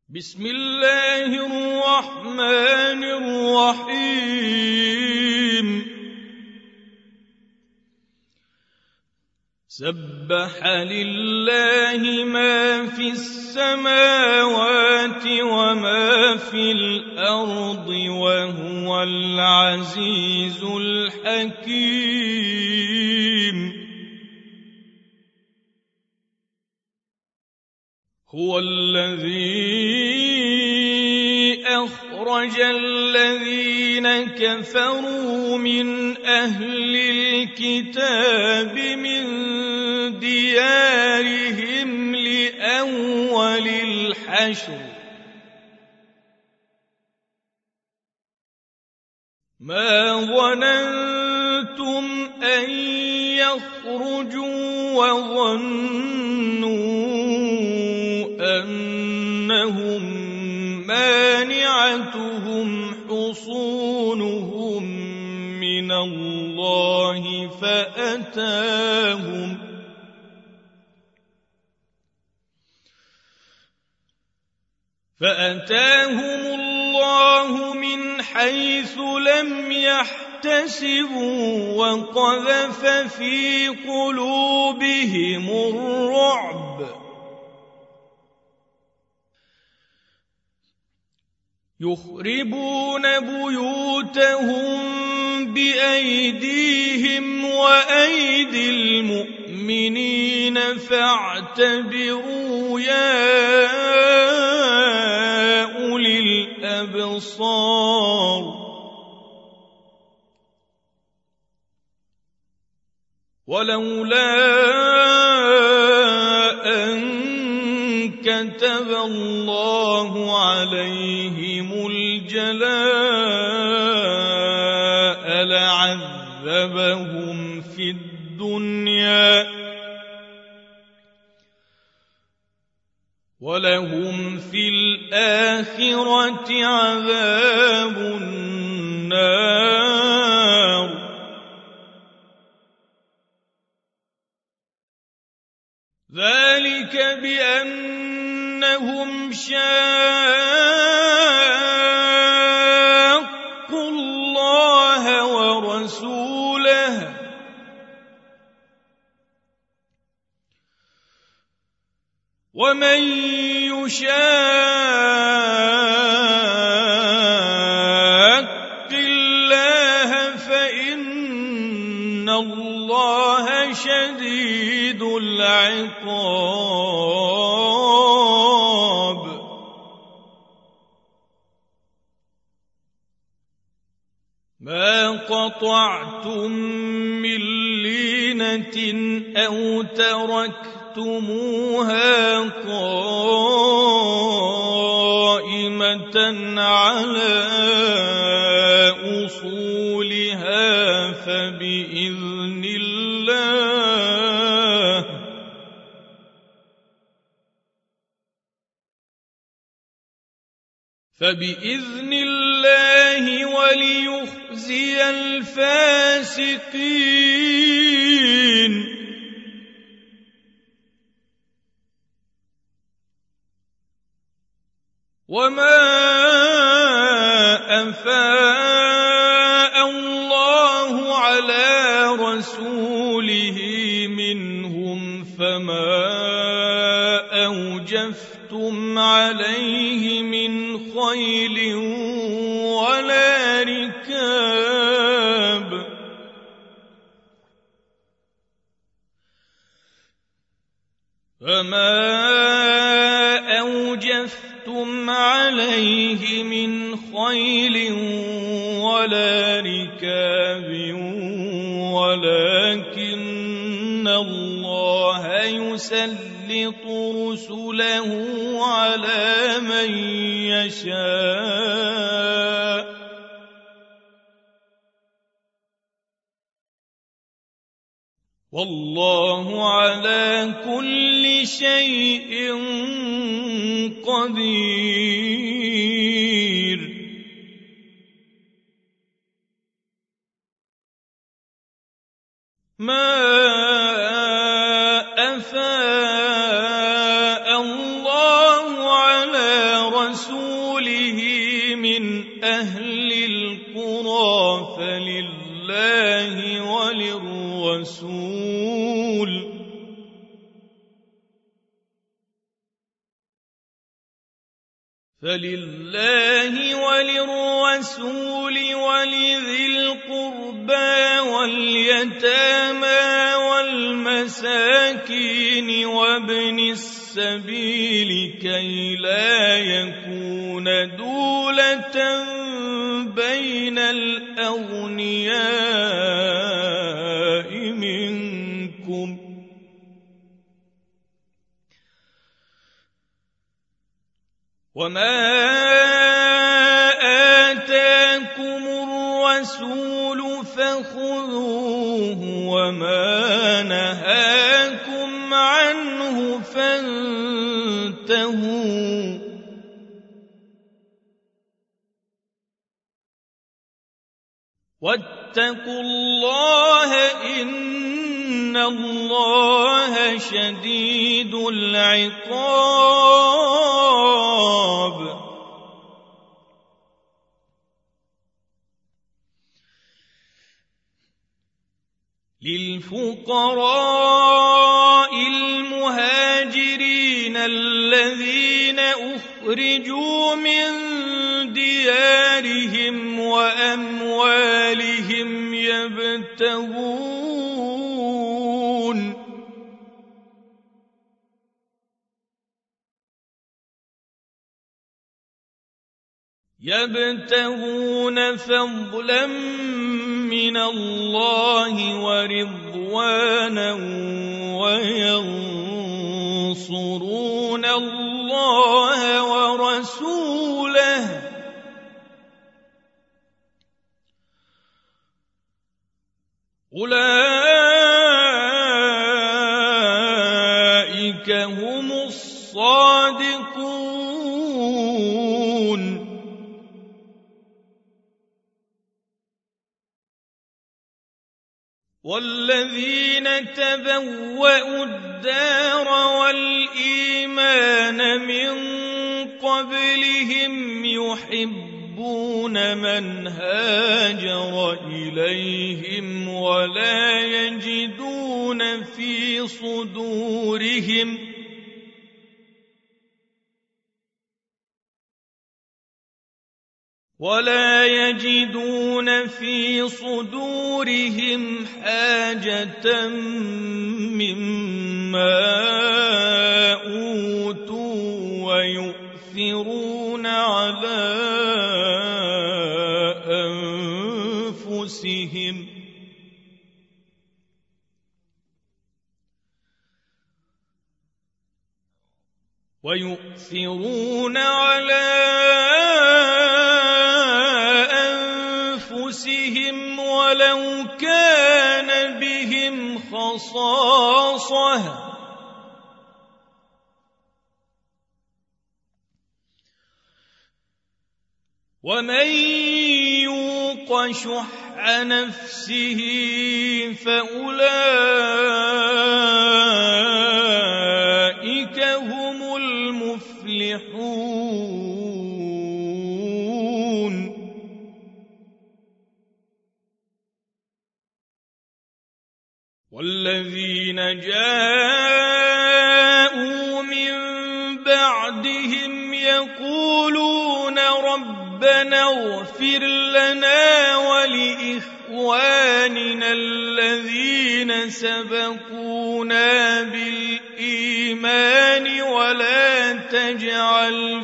بسم الله الرحمن الرحيم سبح لله ما في السماوات وما في الأرض وهو العزيز الحكيم هو الذي أخرج الذين كفروا من أهل الكتاب من ديارهم لأول الحشر ما ظننتم أن يخرجوا وظنوا أنهم مانعتهم حصونهم من الله فأتاهم الله من حيث لم يحتسبوا وقذف في قلوبهم الرعب يخربون بيوتهم بأيديهم وأيدي المؤمنين فاعتبروا يا أولي الأبصار ولولا أن كتب الله عليهم الجلاء لعذبهم في الدنيا ولهم في الآخرة عذاب النار ذلك بأنهم شاقوا الله ورسوله ومن يشاق الله فإن الله شديد العقاب ما قطعتم من لينة أو تركتموها قائمة على أصولها فبإذن الله وليخزي الفاسقين وما أفاء الله على رسوله منهم فما أوجفتم عليه من خيل ولا ركاب فما أوجفتم عليه من خيل ولا ركاب ولكن الله يسلط رسله على من يشاء والله على كل شيء قدير ما أفاء الله على فلله وللرسول ولذي القربى واليتامى والمساكين وابن السبيل كي لا يكون دولة بين الأغنياء منكم وما آتاكم الرسول فخذوه وما نهاكم عنه فانتهوا واتقوا الله إن الله شديد العقاب للفقراء المهاجرين الذين أخرجوا من ديارهم وأموالهم يبتغون فضلا من الله ورضوانا وينصرون الله ورسوله أولئك هم الصادقون والذين تبوأوا الدار والإيمان من قبلهم يحبون من هاجر إليهم ولا يجدون في صدورهم حاجة مما أوتوا ويؤثرون على أنفسهم ولو كان بهم خصاصة ومن يوق شح نفسه فأولئك هم المفلحون والذين جاءوا من بعدهم يقولون ربنا اغفر لنا ولإخواننا الذين سبقونا بالإيمان ولا تجعل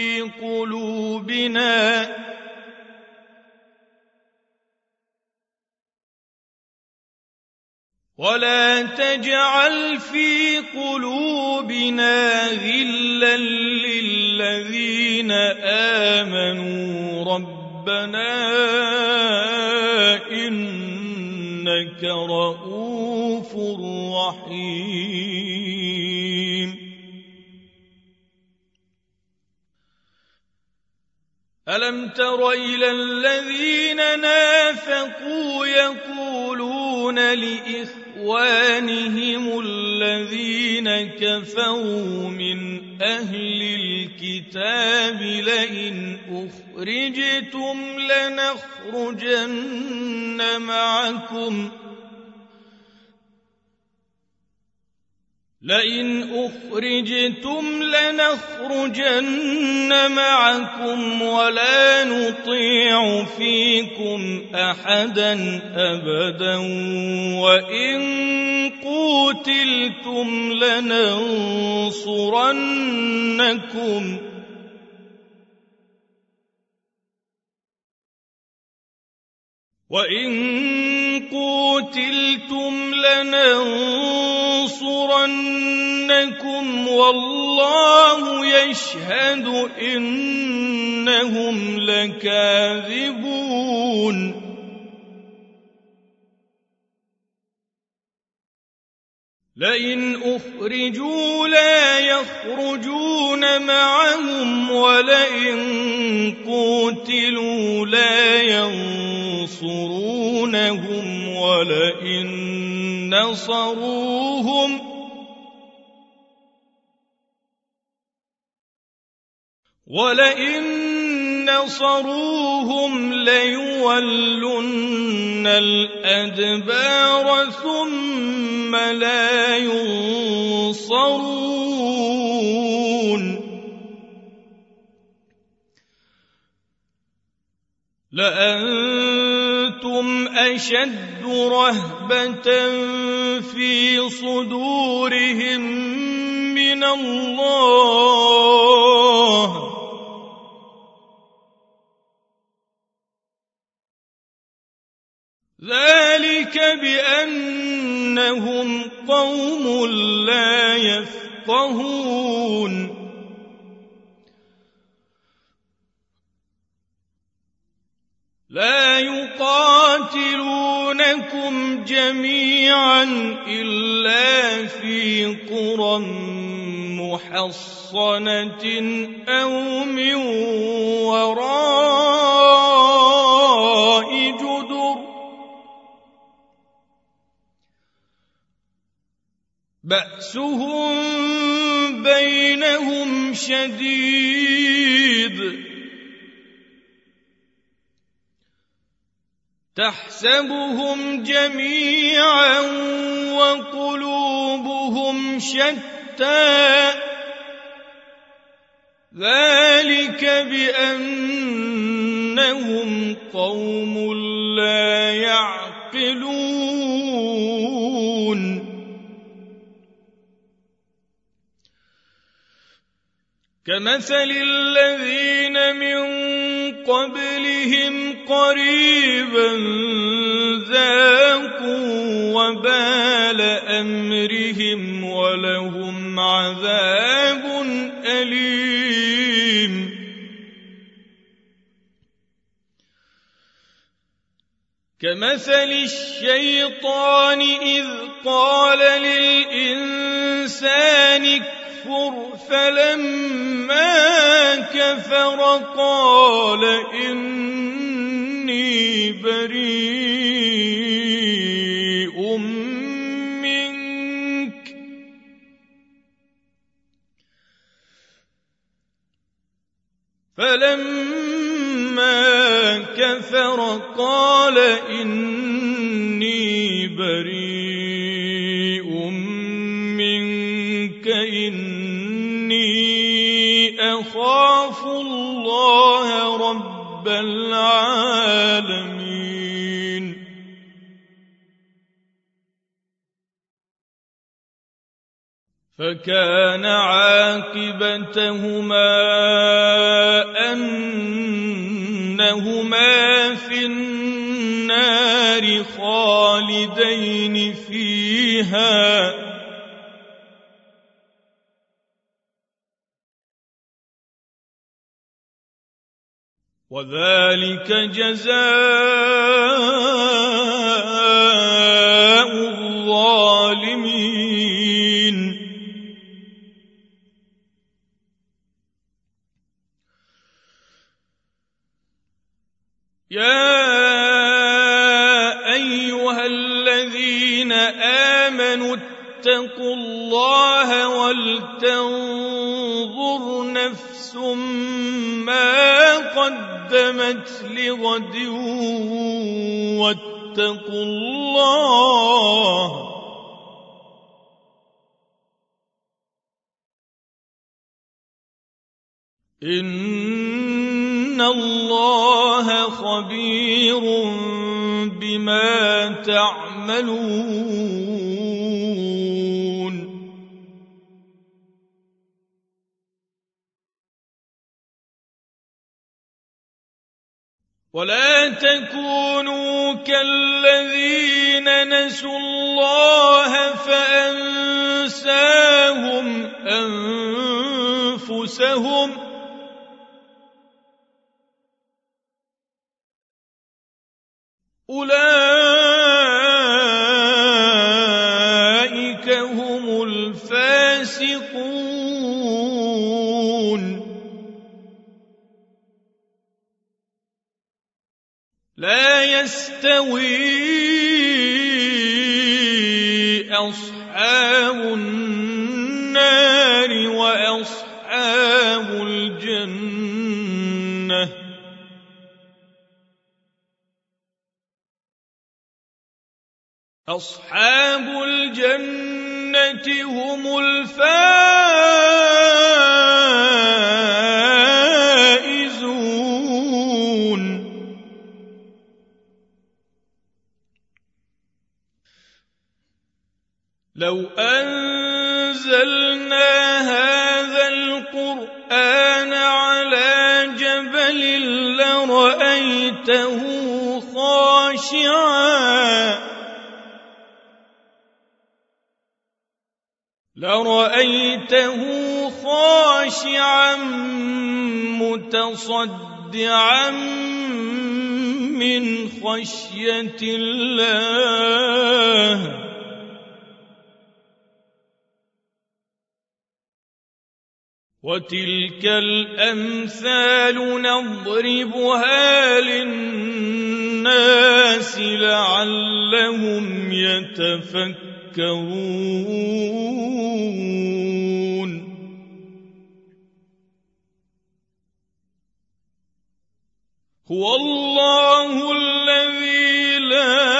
في قلوبنا غلا للذين آمنوا ربنا إنك رؤوف رحيم ألم تر إلى الذين نافقوا يقولون لإخوانهم الذين كفروا من أهل الكتاب لئن أخرجتم لئن أخرجتم لنخرجن معكم ولا نطيع فيكم أحدا أبدا وإن قوتلتم لننصرنكم والله يشهد إنهم لكاذبون لئن أخرجوا لا يخرجون معهم ولئن قوتلوا لا ينصرونهم ولئن نصروهم ليولن الأدبار ثم لا ينصرون لأنتم أشد رهبة في صدورهم من الله ذلك بأنهم قوم لا يفقهون لا يقاتلونكم جميعا إلا في قرى محصنة أو من وراء جدر بأسهم بينهم شديد تحسبهم جميعا وقلوبهم شتى ذلك بأنهم قوم لا يعقلون كمثل الذين من قبلهم قريبا ذاقوا وبال أمرهم ولهم عذاب أليم كمثل الشيطان إذ قال للإنسان اكفر فلما كفر قال إني بريء منك إني أخاف الله رب العالمين فكان عاقبتهما أنهما في النار خالدين فيها وذلك جزاء الظالمين يا أيها الذين آمنوا اتقوا الله ولتنظر نفس ما قدمت لغد واتقوا الله إن الله خبير بما تعملون ولا تكونوا كالذين نسوا الله فأنساهم أنفسهم أولئك هم الفاسقون لا يستوي أصحاب النار وأصحاب الجنة أصحاب الجنة هم الفائزون لو أنزلنا هذا القرآن على جبل لرأيته خاشعا متصدعا من خشية الله وتلك الأمثال نضربها للناس لعلهم يتفكرون هو الله الذي لا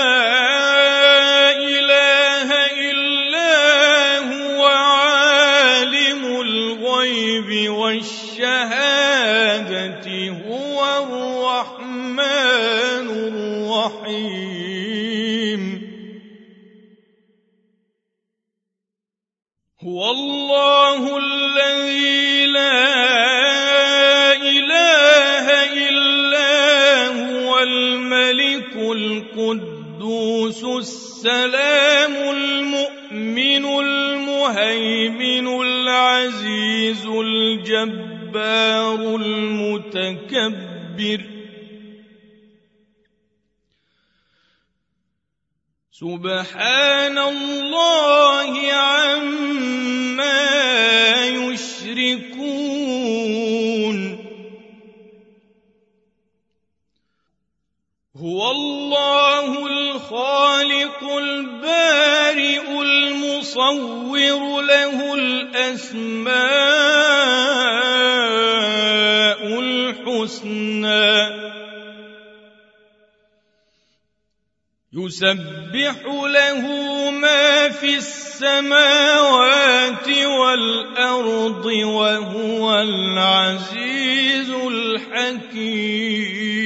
إله إلا هو عالم الغيب والشهادة هو الرحمن الرحيم هو الله الذي لا إله إلا هو الملك القدوس السلام المؤمن المهيمن العزيز الجبار المتكبر سبحان الله عما يشركون هو الله الخالق البارئ المصور له الأسماء الحسنى يسبح له ما في السماوات والأرض وهو العزيز الحكيم